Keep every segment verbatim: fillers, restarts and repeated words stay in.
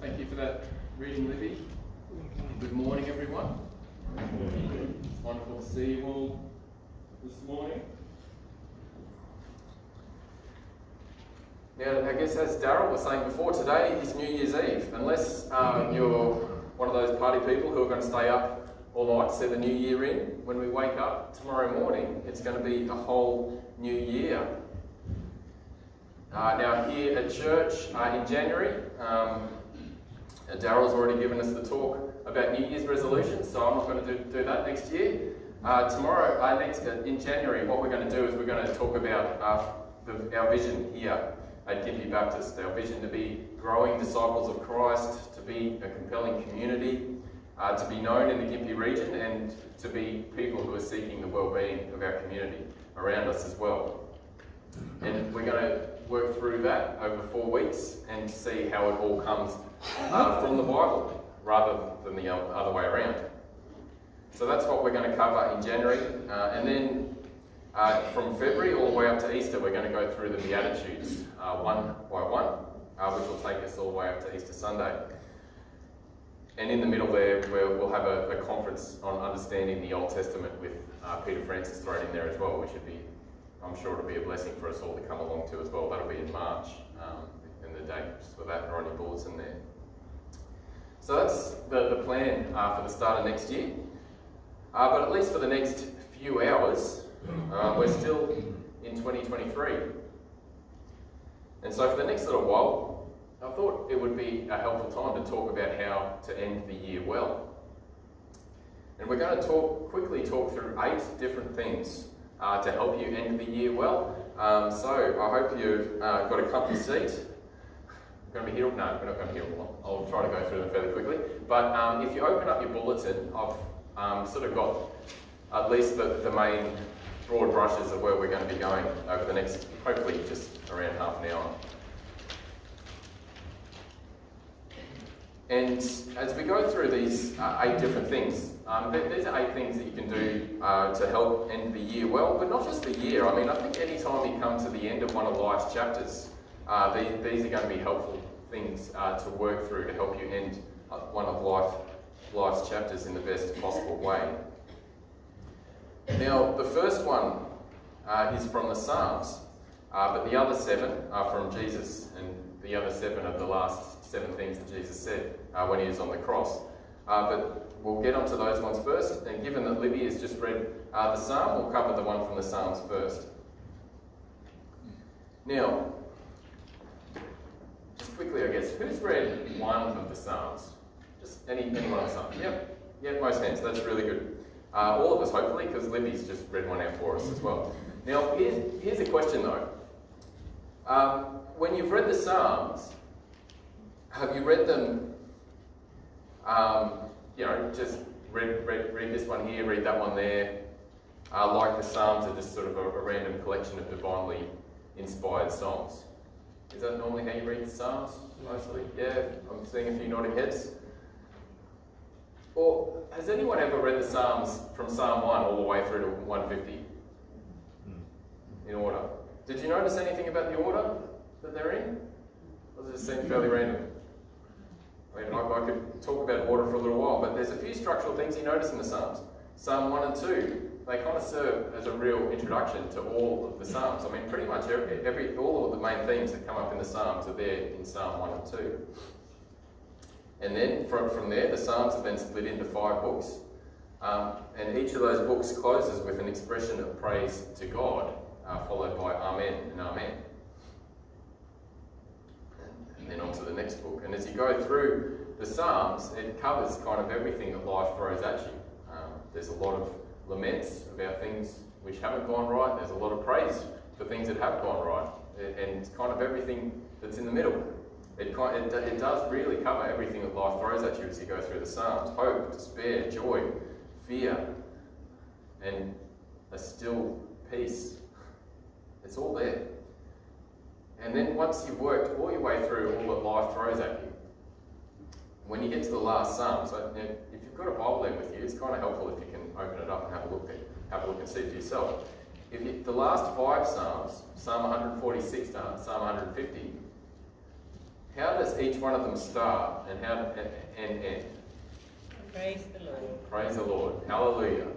Thank you for that reading, Libby. Good morning, everyone. It's wonderful to see you all this morning. Now, I guess as Darryl was saying before, today is New Year's Eve. Unless uh, you're one of those party people who are going to stay up all night to see the new year in, when we wake up tomorrow morning, it's going to be a whole new year. Uh, now, here at church uh, in January, um, Darryl's already given us the talk about New Year's resolutions, so I'm not going to do, do that next year. Uh, tomorrow, uh, next uh, in January, what we're going to do is we're going to talk about uh, the, our vision here at Gympie Baptist, our vision to be growing disciples of Christ, to be a compelling community, uh, to be known in the Gympie region, and to be people who are seeking the well-being of our community around us as well. And we're going to work through that over four weeks and see how it all comes uh, from the Bible rather than the other way around. So that's what we're going to cover in January, uh, and then uh, from February all the way up to Easter we're going to go through the Beatitudes uh, one by one, uh, which will take us all the way up to Easter Sunday. And in the middle there we'll, we'll have a, a conference on understanding the Old Testament with uh, Peter Francis thrown in there as well, which would be, I'm sure it'll be a blessing for us all to come along to as well. That'll be in March, um, and the dates for that are on your bulletin there. So that's the, the plan uh, for the start of next year. Uh, but at least for the next few hours, uh, we're still in twenty twenty-three. And so for the next little while, I thought it would be a helpful time to talk about how to end the year well. And we're going to talk quickly talk through eight different things Uh, to help you end the year well. Um, so I hope you've uh, got a comfy seat. We're going to be here, no, we're not going to be here long. I'll try to go through them fairly quickly. But um, if you open up your bulletin, I've um, sort of got at least the, the main broad brushes of where we're going to be going over the next, hopefully just around half an hour. And as we go through these uh, eight different things, um, th these are eight things that you can do uh, to help end the year well, but not just the year. I mean, I think any time you come to the end of one of life's chapters, uh, these, these are going to be helpful things uh, to work through to help you end uh, one of life, life's chapters in the best possible way. Now, the first one uh, is from the Psalms, uh, but the other seven are from Jesus, and the other seven are the last seven things that Jesus said uh, when he was on the cross. Uh, but we'll get onto those ones first, and given that Libby has just read uh, the Psalm, we'll cover the one from the Psalms first. Now, just quickly I guess, who's read one of the Psalms? Just any, any one of the Psalms? Yep, yep, most hands, that's really good. Uh, all of us hopefully, because Libby's just read one out for us as well. Now, here's, here's a question though. Um, when you've read the Psalms, have you read them, um, you know, just read, read, read this one here, read that one there, uh, like the Psalms are just sort of a, a random collection of divinely inspired songs? Is that normally how you read the Psalms, mostly? Yeah, I'm seeing a few nodding heads. Or has anyone ever read the Psalms from Psalm one all the way through to one fifty in order? Did you notice anything about the order that they're in? Or does it seem fairly random? I mean, I, I could talk about order for a little while, but there's a few structural things you notice in the Psalms. Psalm one and two, they kind of serve as a real introduction to all of the Psalms. I mean, pretty much every, every all of the main themes that come up in the Psalms are there in Psalm one and two. And then from, from there, the Psalms have been split into five books. Um, and each of those books closes with an expression of praise to God, uh, followed by Amen and Amen. And then on to the next book. And as you go through the Psalms, it covers kind of everything that life throws at you. Um, there's a lot of laments about things which haven't gone right. There's a lot of praise for things that have gone right. And kind of everything that's in the middle. It, kind, it, it does really cover everything that life throws at you as you go through the Psalms. Hope, despair, joy, fear, and a still peace. It's all there. And then once you've worked all your way through all that life throws at you, when you get to the last Psalm, so you know, if you've got a Bible there with you, it's kind of helpful if you can open it up and have a look at, have a look and see for yourself. If you, the last five Psalms, Psalm one forty-six to Psalm one fifty, how does each one of them start and how and, and end? Praise the Lord. Praise the Lord. Hallelujah.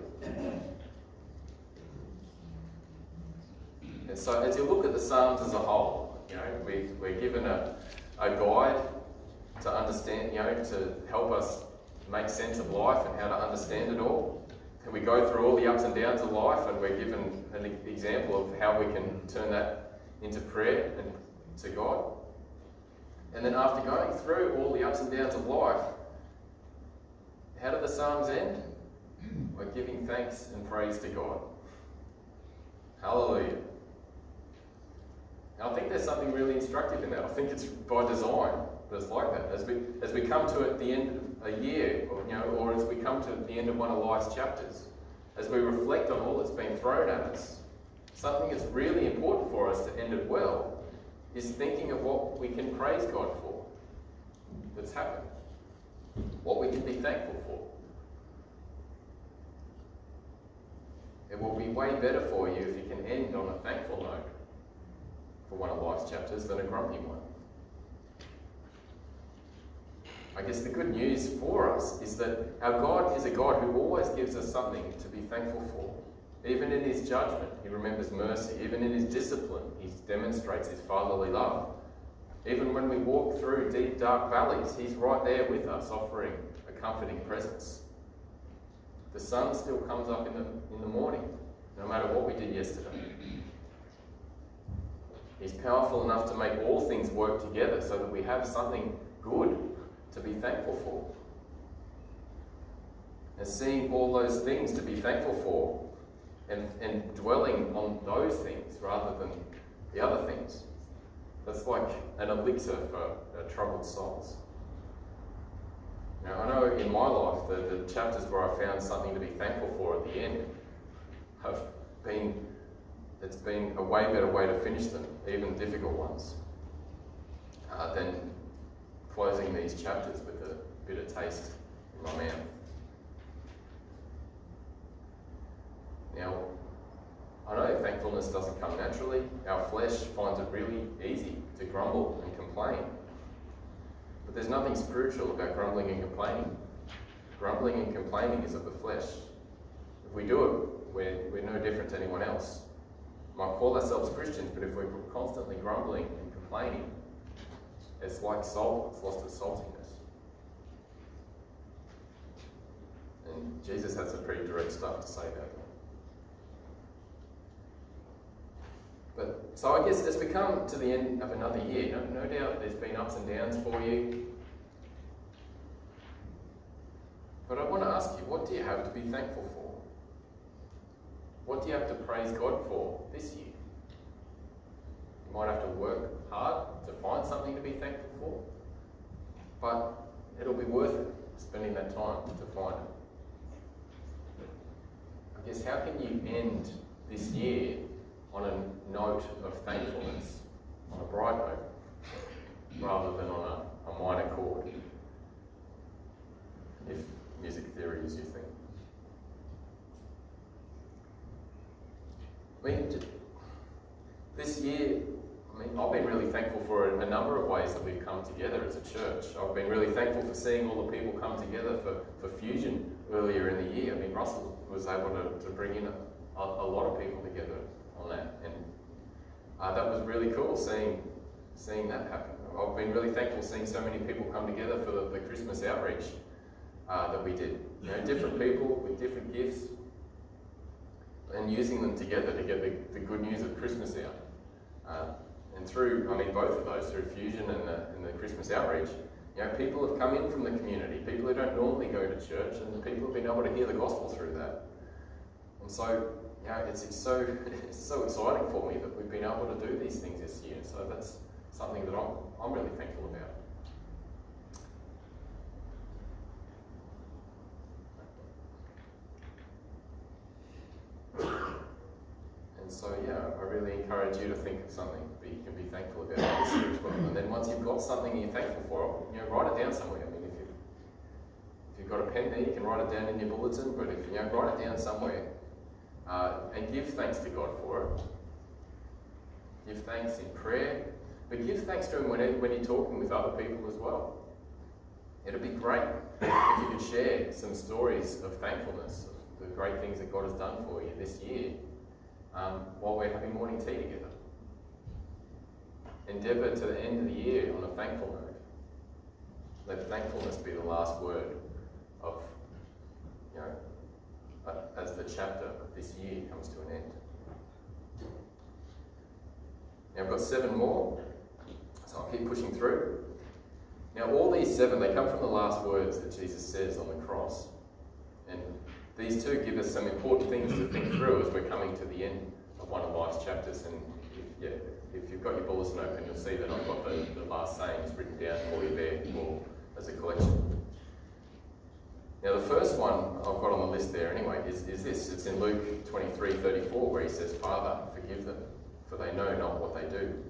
And so as you look at the Psalms as a whole, you know, we, we're given a, a guide to understand, you know, to help us make sense of life and how to understand it all. And we go through all the ups and downs of life, and we're given an example of how we can turn that into prayer and to God. And then after going through all the ups and downs of life, how do the Psalms end? By giving thanks and praise to God. Hallelujah. Now I think there's something really instructive in that. I think it's by design that it's like that. As we as we come to at the end of a year, or you know, or as we come to the end of one of life's chapters, as we reflect on all that's been thrown at us, something that's really important for us to end it well is thinking of what we can praise God for that's happened. What we can be thankful for. It will be way better for you if you can end on a thankful note for one of life's chapters than a grumpy one. I guess the good news for us is that our God is a God who always gives us something to be thankful for. Even in his judgment, he remembers mercy. Even in his discipline, he demonstrates his fatherly love. Even when we walk through deep, dark valleys, he's right there with us, offering a comforting presence. The sun still comes up in the, in the morning, no matter what we did yesterday. He's powerful enough to make all things work together so that we have something good to be thankful for. And seeing all those things to be thankful for and, and dwelling on those things rather than the other things. That's like an elixir for uh, troubled souls. Now, I know in my life the, the chapters where I found something to be thankful for at the end have been, it's been a way better way to finish them, even difficult ones, uh, than closing these chapters with a bitter taste in my mouth. Now, I know thankfulness doesn't come naturally. Our flesh finds it really easy to grumble and complain. But there's nothing spiritual about grumbling and complaining. Grumbling and complaining is of the flesh. If we do it, we're, we're no different to anyone else. We might call ourselves Christians, but if we're constantly grumbling and complaining, it's like salt, it's lost its saltiness. And Jesus had some pretty direct stuff to say about that. But, so I guess as we come to the end of another year, no, no doubt there's been ups and downs for you. But I want to ask you, what do you have to be thankful for? What do you have to praise God for this year? You might have to work hard to find something to be thankful for, but it'll be worth it, spending that time to find it. I guess, how can you end this year on a note of thankfulness, on a bright note, rather than on a, a minor chord, if music theory is your thing? I mean, this year, I mean, I've been really thankful for a, a number of ways that we've come together as a church. I've been really thankful for seeing all the people come together for, for Fusion earlier in the year. I mean, Russell was able to, to bring in a, a, a lot of people together on that, and uh, that was really cool seeing seeing that happen. I've been really thankful seeing so many people come together for the, the Christmas outreach uh, that we did. You know, different people with different gifts, and using them together to get the, the good news of Christmas out. Uh, and through, I mean, both of those, through Fusion and the, and the Christmas outreach, you know, people have come in from the community, people who don't normally go to church, and the people have been able to hear the gospel through that. And so, you know, it's, it's so it's so exciting for me that we've been able to do these things this year. So that's something that I'm I'm really thankful about. And so, yeah, I really encourage you to think of something that you can be thankful about this year as well. And then once you've got something you're thankful for, you know, write it down somewhere. I mean, if you've, if you've got a pen there, you can write it down in your bulletin. But if you know, write it down somewhere. Uh, and give thanks to God for it. Give thanks in prayer. But give thanks to him when, when you're talking with other people as well. It'd be great if you could share some stories of thankfulness, of the great things that God has done for you this year, um, while we're having morning tea together. Endeavour to the end of the year on a thankful note. Let thankfulness be the last word of, you know, uh, as the chapter of this year comes to an end. Now I've got seven more, so I'll keep pushing through. Now all these seven, they come from the last words that Jesus says on the cross. And these two give us some important things to think through as we're coming to the end of one of life's chapters. And if, yeah, if you've got your bulletin open, you'll see that I've got the, the last sayings written down for you there for, as a collection. Now the first one I've got on the list there anyway is, is this. It's in Luke twenty-three thirty-four where he says, "Father, forgive them, for they know not what they do."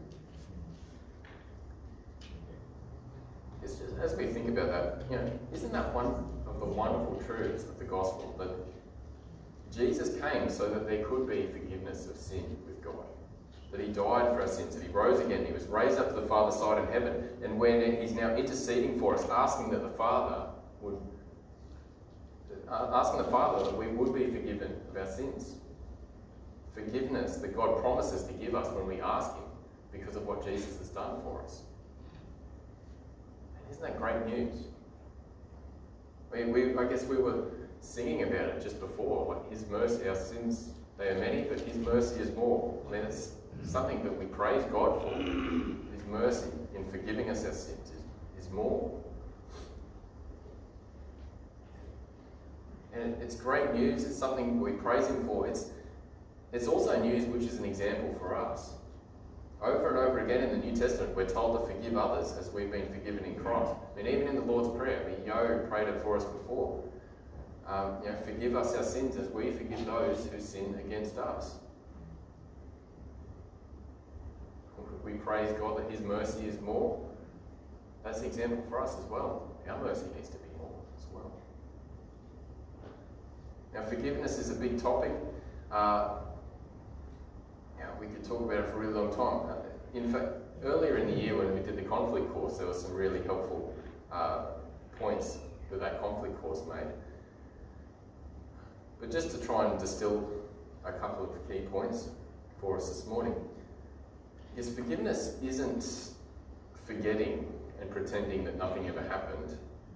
It's just, as we think about that, you know, isn't that one of the wonderful truths of the gospel, that Jesus came so that there could be forgiveness of sin with God, that he died for our sins, that he rose again, he was raised up to the Father's side in heaven, and when he's now interceding for us, asking that the Father would, uh, asking the Father that we would be forgiven of our sins. Forgiveness that God promises to give us when we ask him because of what Jesus has done for us. And isn't that great news? We, we, I guess we were singing about it just before, like his mercy, our sins, they are many, but his mercy is more. I mean, it's something that we praise God for. His mercy in forgiving us our sins is, is more. And it's great news. It's something we praise him for. It's, it's also news which is an example for us. Over and over again in the New Testament, we're told to forgive others as we've been forgiven in Christ. I mean, even in the Lord's Prayer, I mean, Yo prayed it for us before. Um, you know, forgive us our sins as we forgive those who sin against us. We praise God that his mercy is more. That's the example for us as well. Our mercy needs to be more as well. Now, forgiveness is a big topic. Uh, Now, we could talk about it for a really long time. In fact, earlier in the year when we did the conflict course, there were some really helpful uh, points that that conflict course made. But just to try and distill a couple of key points for us this morning, is forgiveness isn't forgetting and pretending that nothing ever happened.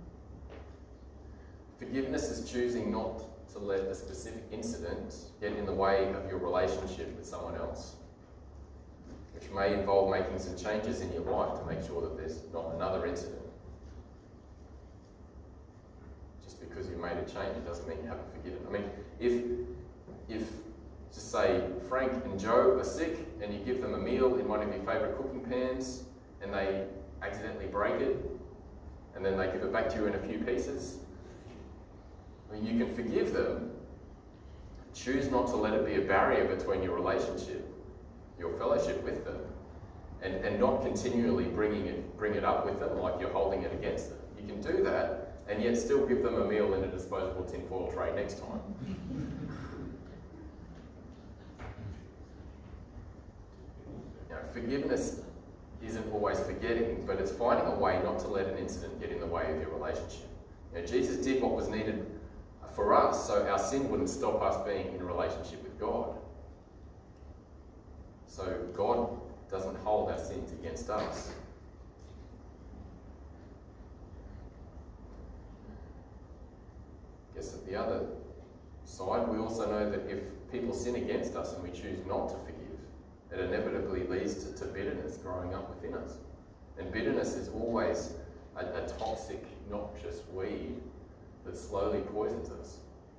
Forgiveness is choosing not to let a specific incident get in the way of your relationship with someone else, which may involve making some changes in your life to make sure that there's not another incident. Just because you made a change, it doesn't mean you haven't forgiven. I mean, if, if just say Frank and Joe are sick and you give them a meal in one of your favourite cooking pans and they accidentally break it and then they give it back to you in a few pieces, I mean, you can forgive them, choose not to let it be a barrier between your relationship, your fellowship with them, and, and not continually bringing it, bring it up with them like you're holding it against them. You can do that and yet still give them a meal in a disposable tinfoil tray next time. You know, forgiveness isn't always forgetting, but it's finding a way not to let an incident get in the way of your relationship. You know, Jesus did what was needed for us, so our sin wouldn't stop us being in a relationship with God. So God doesn't hold our sins against us. I guess at the other side, we also know that if people sin against us and we choose not to forgive, it inevitably leads to, to bitterness growing up within us. And bitterness is always a, a toxic, noxious weed that slowly poisons us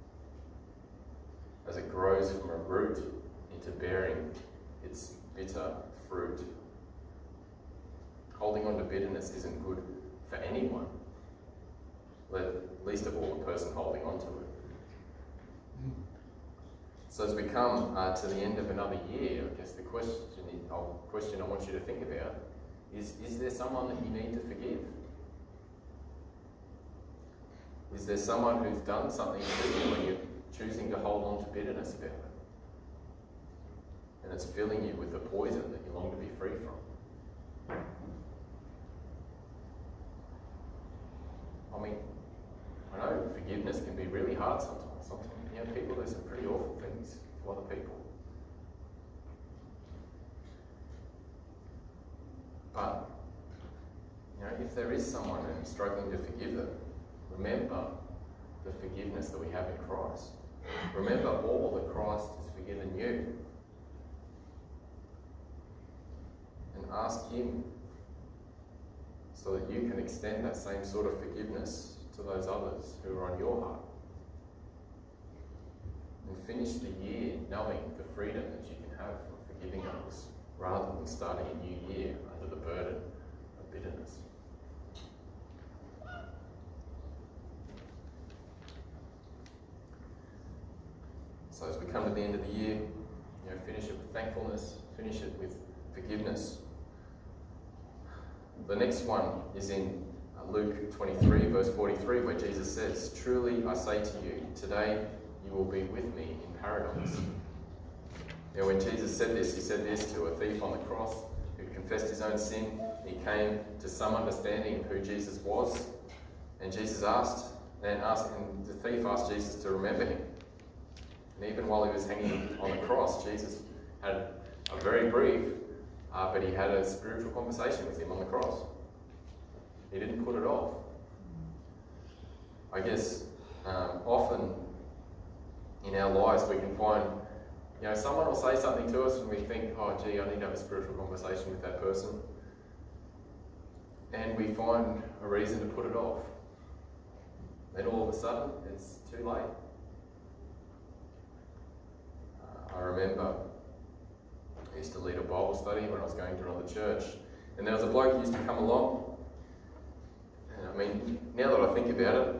as it grows from a root into bearing its bitter fruit. Holding on to bitterness isn't good for anyone, least of all the person holding on to it. So as we come uh, to the end of another year, I guess the question, uh, question I want you to think about is, is there someone that you need to forgive? Is there someone who's done something to you and you're choosing to hold on to bitterness about it? And it's filling you with the poison that you long to be free from. mean, I know forgiveness can be really hard sometimes. Sometimes, you know, people do some pretty awful things to other people. But, you know, if there is someone who's struggling to forgive them, remember the forgiveness that we have in Christ. Remember all that Christ has forgiven you. And ask Him so that you can extend that same sort of forgiveness to those others who are on your heart. And finish the year knowing the freedom that you can have from forgiving others, rather than starting a new year under the burden of bitterness. So as we come to the end of the year, you know, finish it with thankfulness, finish it with forgiveness. The next one is in uh, Luke twenty-three, verse forty-three, where Jesus says, "Truly I say to you, today you will be with me in paradise." Now, when Jesus said this, he said this to a thief on the cross who confessed his own sin. He came to some understanding of who Jesus was, and Jesus asked, and asked, and the thief asked Jesus to remember him. And even while he was hanging on the cross, Jesus had a very brief, uh, but he had a spiritual conversation with him on the cross. He didn't put it off. I guess um, often in our lives we can find, you know, someone will say something to us and we think, oh gee, I need to have a spiritual conversation with that person. And we find a reason to put it off. Then all of a sudden, it's too late. Uh, I remember I used to lead a Bible study when I was going to another church, and there was a bloke who used to come along, and I mean, now that I think about it,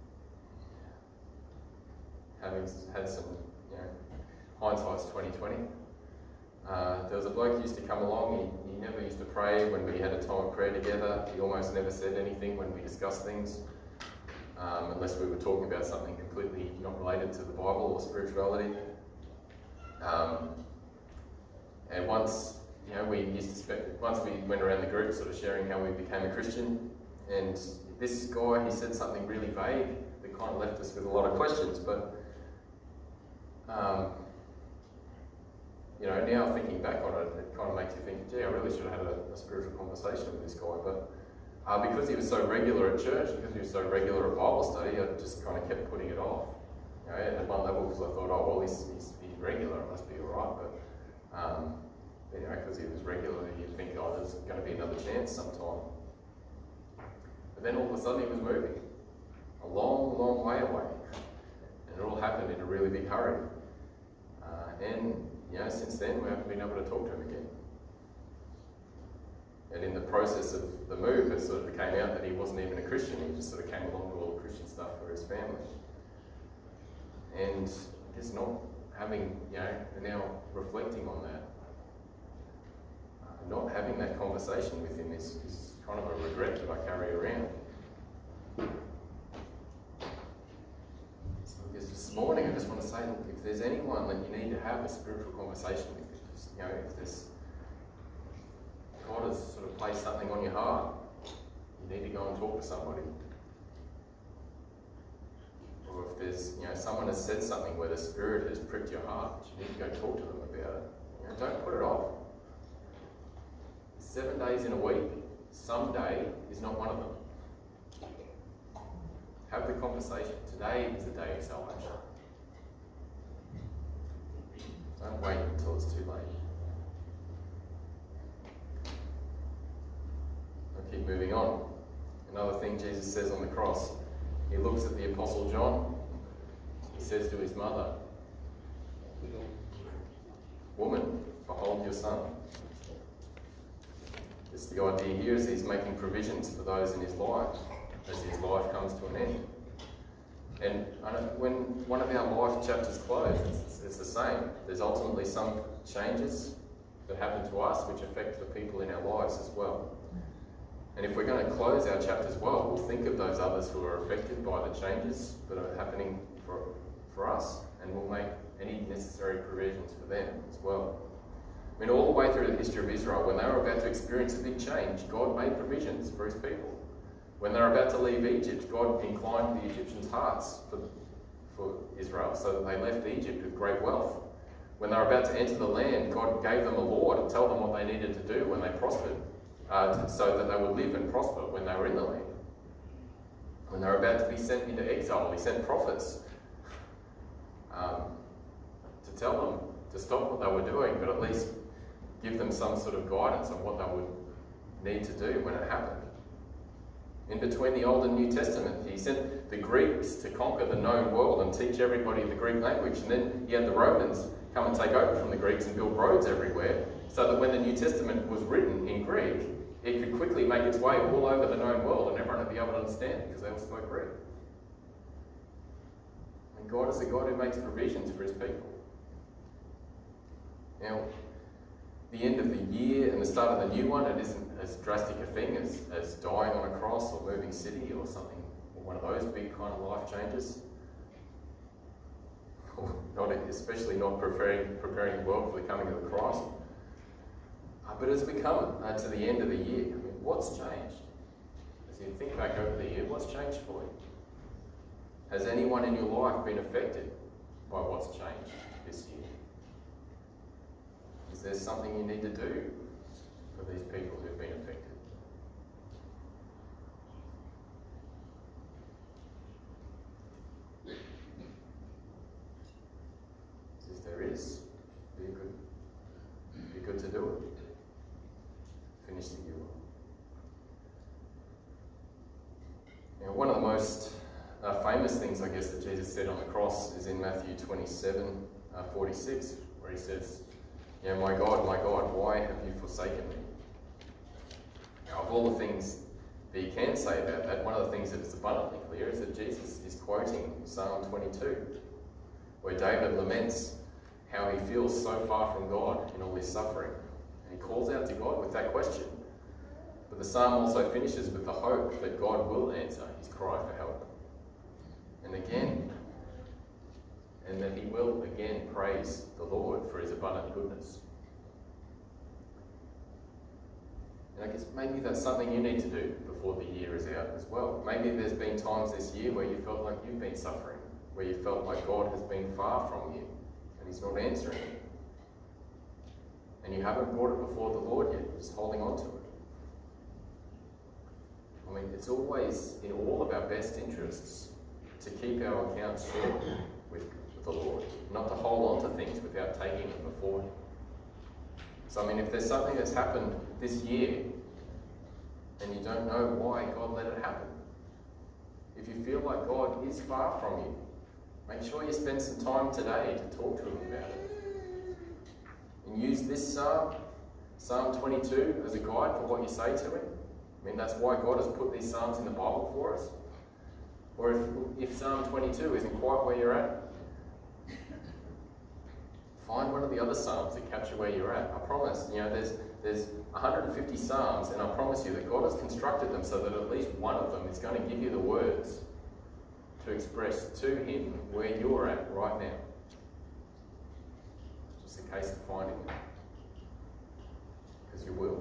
having had some, you know, hindsight's twenty twenty. Uh, there was a bloke who used to come along. He, he never used to pray when we had a time of prayer together. He almost never said anything when we discussed things, um, unless we were talking about something completely not related to the Bible or spirituality. Um, and once, you know, we used to spend, once we went around the group sort of sharing how we became a Christian, and this guy, he said something really vague that kind of left us with a lot of questions, but um, you know, now thinking back on it, it kind of makes you think, gee, I really should have had a, a spiritual conversation with this guy. But uh, because he was so regular at church, because he was so regular at Bible study, I just kind of kept putting it off. You know, at one level, because I thought, oh, well, he's, he's, he's regular, it must be all right. But, um, you know, because he was regular, you'd think, oh, there's going to be another chance sometime. But then all of a sudden, he was moving a long, long way away. And it all happened in a really big hurry. Uh, and You know, since then we haven't been able to talk to him again. And in the process of the move, it sort of came out that he wasn't even a Christian. He just sort of came along with all the Christian stuff for his family. And just not having, you know, now reflecting on that, uh, not having that conversation with him is, is kind of a regret that I carry around. This morning, I just want to say, look, if there's anyone that you need to have a spiritual conversation with, if, you know, if there's God has sort of placed something on your heart, you need to go and talk to somebody. Or if there's, you know, someone has said something where the Spirit has pricked your heart, you need to go talk to them about it. You know, don't put it off. Seven days in a week, some day is not one of them. Have the conversation. Today is the day of salvation. Don't wait until it's too late. I'll keep moving on. Another thing Jesus says on the cross, he looks at the Apostle John. He says to his mother, "Woman, behold your son." It's the idea here is he's making provisions for those in his life as his life comes to an end. And when one of our life chapters close, it's, it's the same. There's ultimately some changes that happen to us which affect the people in our lives as well. And if we're going to close our chapters well, we'll think of those others who are affected by the changes that are happening for, for us, and we'll make any necessary provisions for them as well. I mean, all the way through the history of Israel, when they were about to experience a big change, God made provisions for his people. When they're about to leave Egypt, God inclined the Egyptians' hearts for, for Israel so that they left Egypt with great wealth. When they were about to enter the land, God gave them a law to tell them what they needed to do when they prospered, uh, so that they would live and prosper when they were in the land. When they were about to be sent into exile, he sent prophets um, to tell them to stop what they were doing, but at least give them some sort of guidance on what they would need to do when it happened. In between the Old and New Testament, he sent the Greeks to conquer the known world and teach everybody the Greek language. And then he had the Romans come and take over from the Greeks and build roads everywhere, so that when the New Testament was written in Greek, it could quickly make its way all over the known world and everyone would be able to understand it because they all spoke Greek. And God is a God who makes provisions for his people. Now, the end of the year and the start of the new one, it isn't as drastic a thing as, as dying on a cross or moving city or something, or one of those big kind of life changes. Or not, especially not preparing, preparing the world for the coming of the Christ. Uh, but as we come uh, to the end of the year, I mean, what's changed? As you think back over the year, what's changed for you? Has anyone in your life been affected by what's changed this year? Is there something you need to do for these people who've been affected? If there is, be good. Be good to do it. Finish the year well. Now, one of the most uh, famous things, I guess, that Jesus said on the cross is in Matthew twenty-seven, uh, forty-six, where he says, "Yeah, my God, my God, why have you forsaken me?" Now, of all the things that you can say about that, one of the things that is abundantly clear is that Jesus is quoting Psalm twenty-two, where David laments how he feels so far from God in all his suffering. And he calls out to God with that question. But the psalm also finishes with the hope that God will answer his cry for help. And again, and that he will again praise the Lord for his abundant goodness. And I guess maybe that's something you need to do before the year is out as well. Maybe there's been times this year where you felt like you've been suffering, where you felt like God has been far from you and he's not answering you. And you haven't brought it before the Lord yet, you're just holding on to it. I mean, it's always in all of our best interests to keep our accounts short with, with the Lord, not to hold on to things without taking them before him. So, I mean, if there's something that's happened this year and you don't know why God let it happen, if you feel like God is far from you, make sure you spend some time today to talk to him about it. And use this psalm, Psalm twenty-two, as a guide for what you say to him. I mean, that's why God has put these psalms in the Bible for us. Or if, if Psalm twenty-two isn't quite where you're at, find one of the other psalms that capture where you're at. I promise, you know, there's there's one hundred fifty psalms, and I promise you that God has constructed them so that at least one of them is going to give you the words to express to him where you're at right now. Just a case of finding them. Because you will.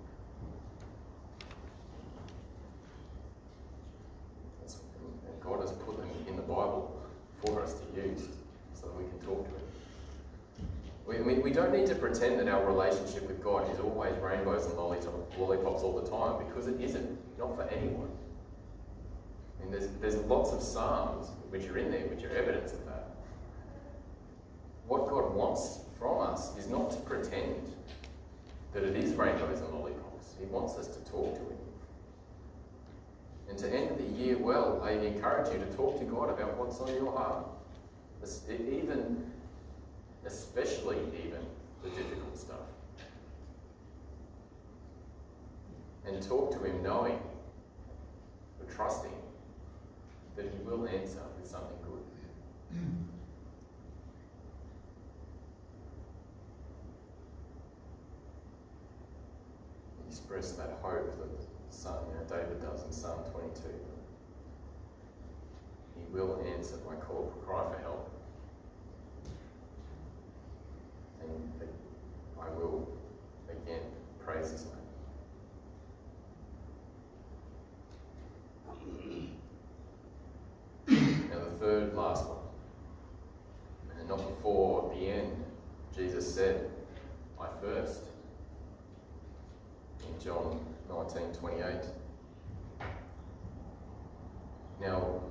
That's, and God has put them in the Bible for us to use so that we can talk to him. We, we, we don't need to pretend that our relationship with God is always rainbows and lollipops all the time, because it isn't. Not for anyone. I mean, there's, there's lots of psalms which are in there which are evidence of that. What God wants from us is not to pretend that it is rainbows and lollipops. He wants us to talk to him. And to end the year well, I encourage you to talk to God about what's on your heart. Even, especially even, the difficult stuff. And talk to him knowing, but trusting, that he will answer with something good. Express that hope that Psalm, you know, David does in Psalm twenty-two. He will answer my call, cry for help. And I will again praise his name. third last one. And not before the end, Jesus said, I thirst. In John nineteen twenty-eight. Now,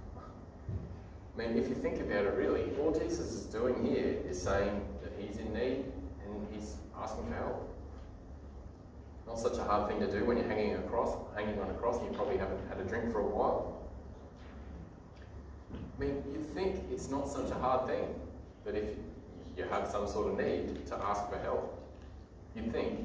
I mean, if you think about it really, all Jesus is doing here is saying that he's in need and he's asking for help. Not such a hard thing to do when you're hanging across, hanging on a cross and you probably haven't had a drink for a while. I mean, you'd think it's not such a hard thing that if you have some sort of need to ask for help. You'd think.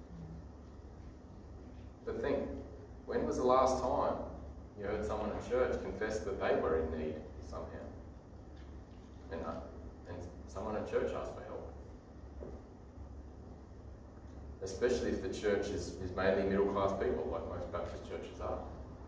But think, when was the last time you heard someone at church confess that they were in need somehow? And, uh, and someone at church asked for help. Especially if the church is, is mainly middle-class people, like most Baptist churches are.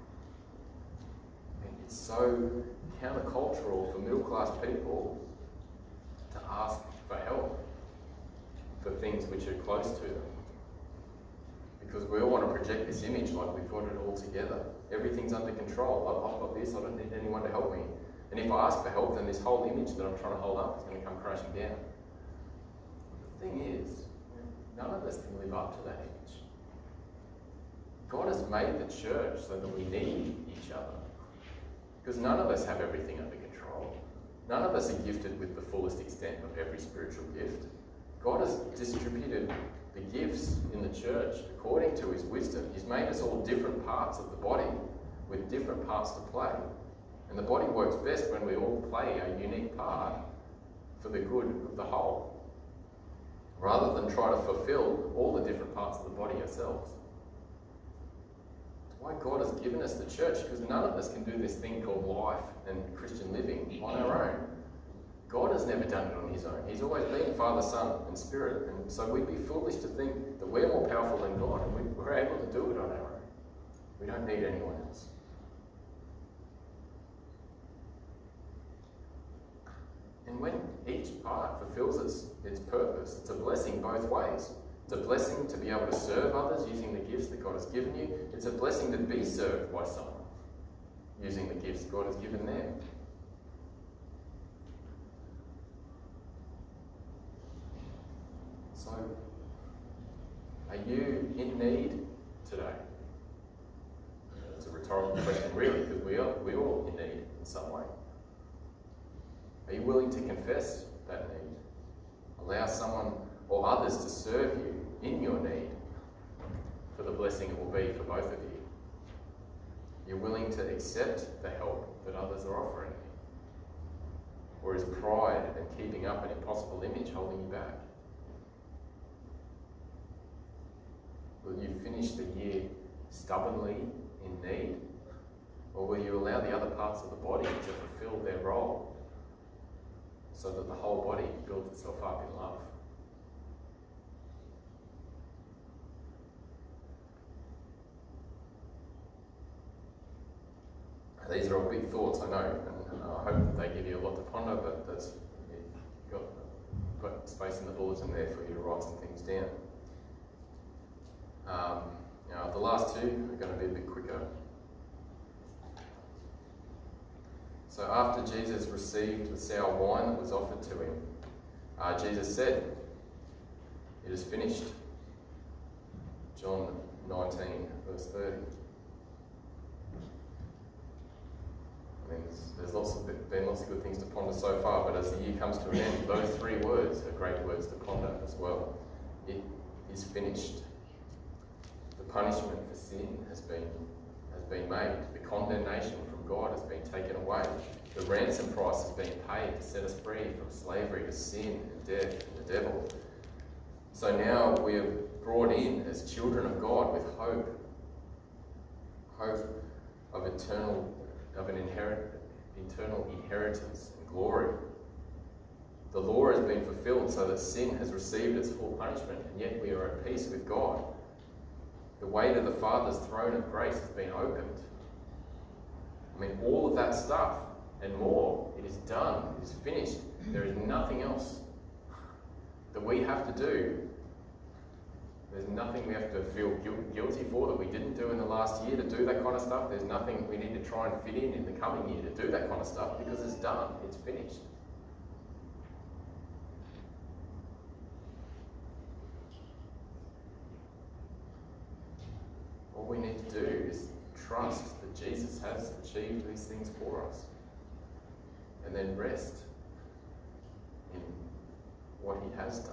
And it's so countercultural for middle-class people to ask for help for things which are close to them. Because we all want to project this image like we've got it all together. Everything's under control. I've got this, I don't need anyone to help me. And if I ask for help, then this whole image that I'm trying to hold up is going to come crashing down. The thing is, none of us can live up to that image. God has made the church so that we need each other. Because none of us have everything under control. None of us are gifted with the fullest extent of every spiritual gift. God has distributed the gifts in the church according to his wisdom. He's made us all different parts of the body with different parts to play. And the body works best when we all play a unique part for the good of the whole, rather than try to fulfill all the different parts of the body ourselves. That's why God has given us the church, because none of us can do this thing called life and Christian living on our own. God has never done it on his own. He's always been Father, Son, and Spirit. And so we'd be foolish to think that we're more powerful than God and we're able to do it on our own. We don't need anyone else. And when each part fulfills its, its purpose, it's a blessing both ways. It's a blessing to be able to serve others using the gifts that God has given you. It's a blessing to be served by someone using the gifts God has given them. So, are you in need today? It's a rhetorical question really, because we are we all in need in some way. Are you willing to confess that need? Allow someone or others to serve you in your need for the blessing it will be for both of you. You're willing to accept the help that others are offering you? Or is pride and keeping up an impossible image holding you back? Will you finish the year stubbornly in need? Or will you allow the other parts of the body to fulfill their role so that the whole body builds itself up in love? These are all big thoughts, I know, and I hope that they give you a lot to ponder, but that's, you've got, got space in the bulletin there for you to write some things down. Um, now, the last two are going to be a bit quicker. So after Jesus received the sour wine that was offered to him, uh, Jesus said, "It is finished." John nineteen, verse thirty. I mean, there's, there's lots of, been lots of good things to ponder so far, but as the year comes to an end, those three words are great words to ponder as well. It is finished. The punishment for sin has been, has been made. The condemnation from God has been taken away. The ransom price has been paid to set us free from slavery to sin and death and the devil. So now we are brought in as children of God with hope. Hope of eternal, of an inherit, eternal inheritance and glory. The law has been fulfilled so that sin has received its full punishment, and yet we are at peace with God. The way to the Father's throne of grace has been opened. I mean, all of that stuff and more, it is done, it is finished. There is nothing else that we have to do There's nothing we have to feel gu- guilty for that we didn't do in the last year to do that kind of stuff. There's nothing we need to try and fit in in the coming year to do that kind of stuff because it's done. It's finished. All we need to do is trust that Jesus has achieved these things for us and then rest in what he has done.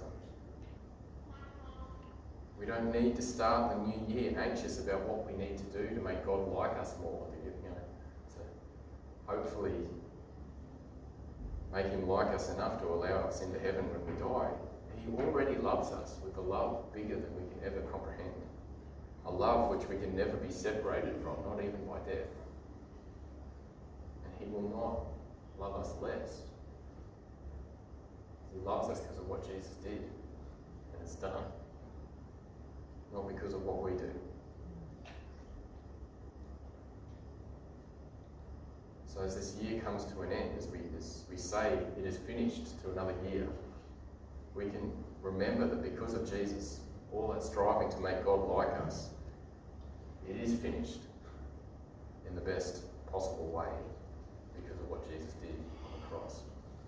We don't need to start the new year anxious about what we need to do to make God like us more, to, you know, to hopefully make him like us enough to allow us into heaven when we die. He already loves us with a love bigger than we can ever comprehend. A love which we can never be separated from, not even by death. And he will not love us less. He loves us because of what Jesus did and has done, not because of what we do. So as this year comes to an end, as we, as we say it is finished to another year, we can remember that because of Jesus, all that striving to make God like us, it is finished in the best possible way because of what Jesus did on the cross.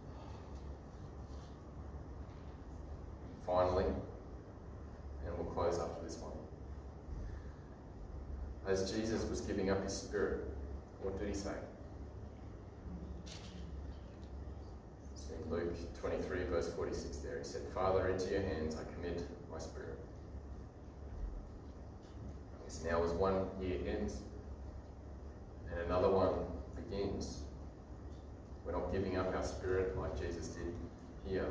Finally, and we'll close after this one. As Jesus was giving up his spirit, what did he say? It's in Luke twenty-three, verse forty-six there. He said, "Father, into your hands I commit my spirit." Yes, now as one year ends and another one begins, we're not giving up our spirit like Jesus did here.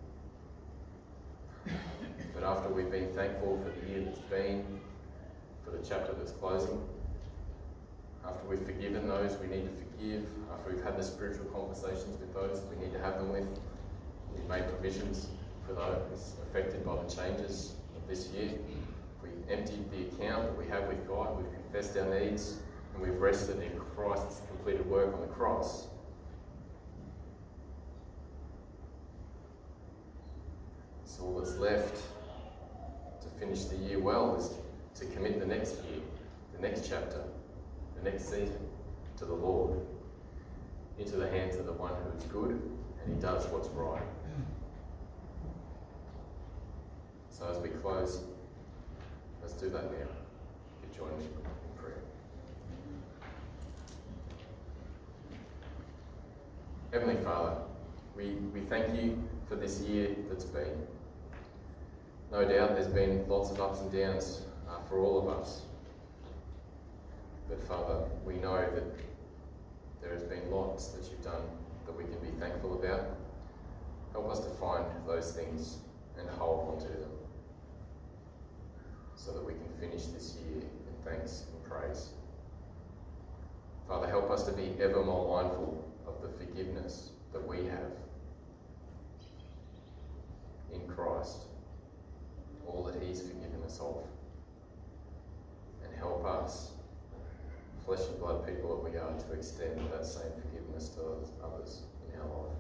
But after we've been thankful for the year that's been, for the chapter that's closing, after we've forgiven those we need to forgive, after we've had the spiritual conversations with those that we need to have them with, we've made provisions for those affected by the changes of this year. We've emptied the account that we have with God, we've confessed our needs, and we've rested in Christ's completed work on the cross. So all that's left to finish the year well is to commit the next year, the next chapter, the next season to the Lord, into the hands of the one who is good and he does what's right. So as we close, let's do that now. You join me in prayer. Heavenly Father, we, we thank you for this year that's been. No doubt there's been lots of ups and downs uh, for all of us. But Father, we know that there has been lots that you've done that we can be thankful about. Help us to find those things and hold on to them so that we can finish this year in thanks and praise. Father, help us to be ever more mindful of the forgiveness that we have in Christ, all that he's forgiven us of, and help us, flesh and blood people that we are, to extend that same forgiveness to others in our life.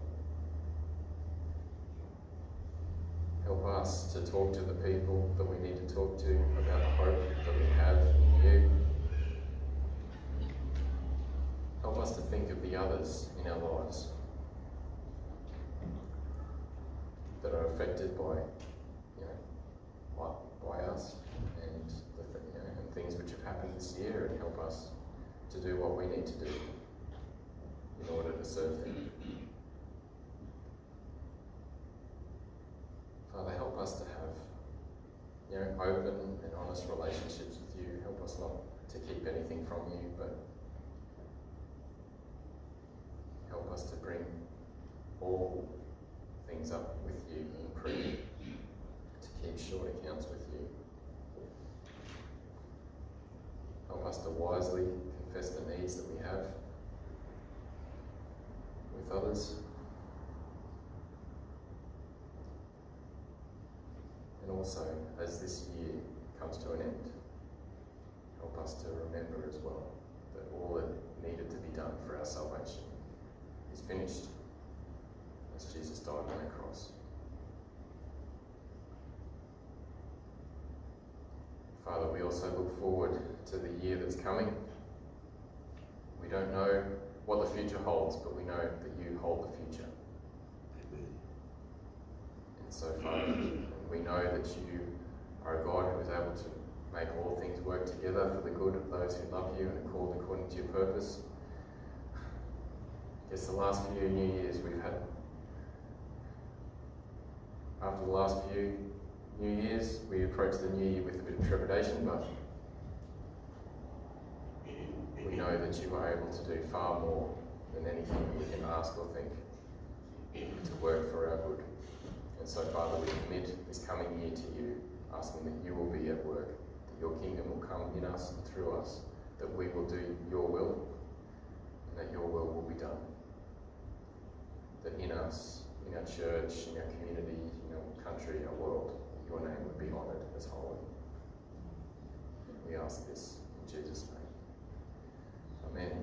Help us to talk to the people that we need to talk to about the hope that we have in you. Help us to think of the others in our lives that are affected by, you know, by, by us and the th- you know, and things which have happened this year, and help us to do what we need to do in order to serve them. Father, help us to have, you know, open and honest relationships with you. Help us not to keep anything from you, but help us to bring all things up with you in prayer, to keep short accounts with you. Help us to wisely confess the needs that we have with others. And also, as this year comes to an end, help us to remember as well that all that needed to be done for our salvation is finished, as Jesus died on the cross. we also look forward to the year that's coming. We don't know what the future holds, but we know that you hold the future. And so, Father, we know that you are a God who is able to make all things work together for the good of those who love you and are called according to your purpose. Yes, the last few New Years we've had, after the last few New Years, we approached the New Year with a bit of trepidation, but we know that you are able to do far more than anything that we can ask or think, to work for our good. And so, Father, we commit this coming year to you, asking that you will be at work, that your kingdom will come in us and through us, that we will do your will, and that your will will be done. That in us, in our church, in our community, in our country, our world, your name would be honoured as holy. We ask this in Jesus' name. Amen.